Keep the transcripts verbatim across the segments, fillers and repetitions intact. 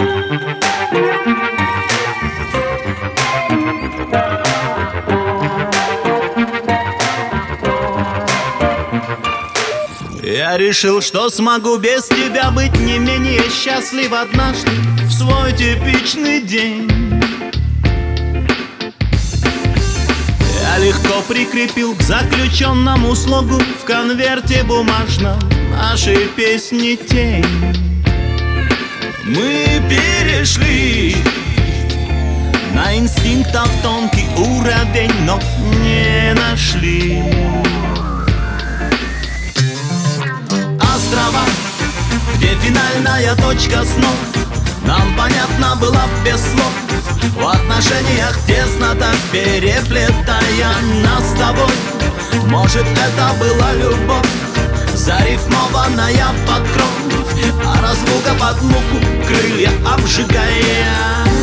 Я решил, что смогу без тебя быть не менее счастлив однажды в свой типичный день. Я легко прикрепил к заключенному слогу в конверте бумажном нашей песни тень. Мы перешли на инстинктов тонкий уровень, но не нашли острова, где финальная точка снов нам понятна была без слов. В отношениях тесно так переплетая нас с тобой. Может, это была любовь, зарифмованная под кровь, а разлука под муку, крылья обжигая.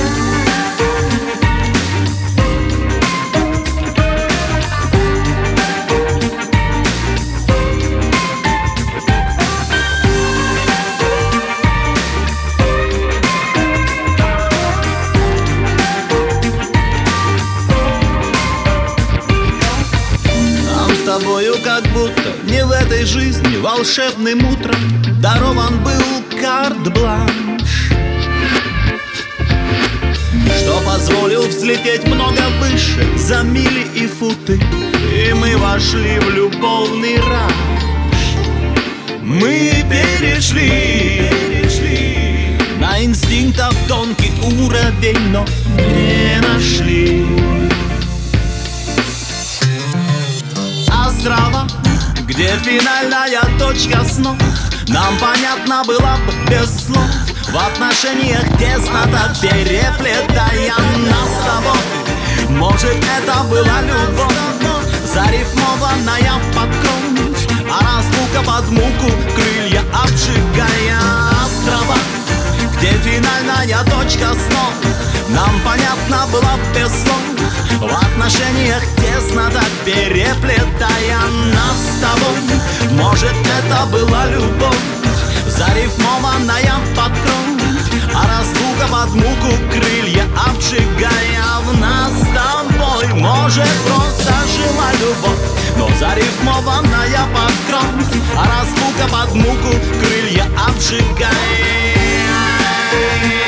С тобою как будто не в этой жизни волшебным утром дарован был карт-бланш, что позволил взлететь много выше за мили и футы, и мы вошли в любовный раж. Мы перешли, перешли на инстинктов тонкий уровень, но не нашли острова, где финальная точка снов нам понятна была бы без слов. В отношениях тесно так переплетая нас с тобой. Может, это была любовь, зарифмованная под кровь, а разлука под муку, крылья обжигая. Острова, где финальная точка снов нам понятна была без слов. В отношениях тесно так переплетая нас с тобой. Может, это была любовь, зарифмованная под кровь, а разлука под муку, крылья обжигая в нас с тобой. Может, просто жила любовь, но зарифмованная под кровь, а разлука под муку, крылья обжигая.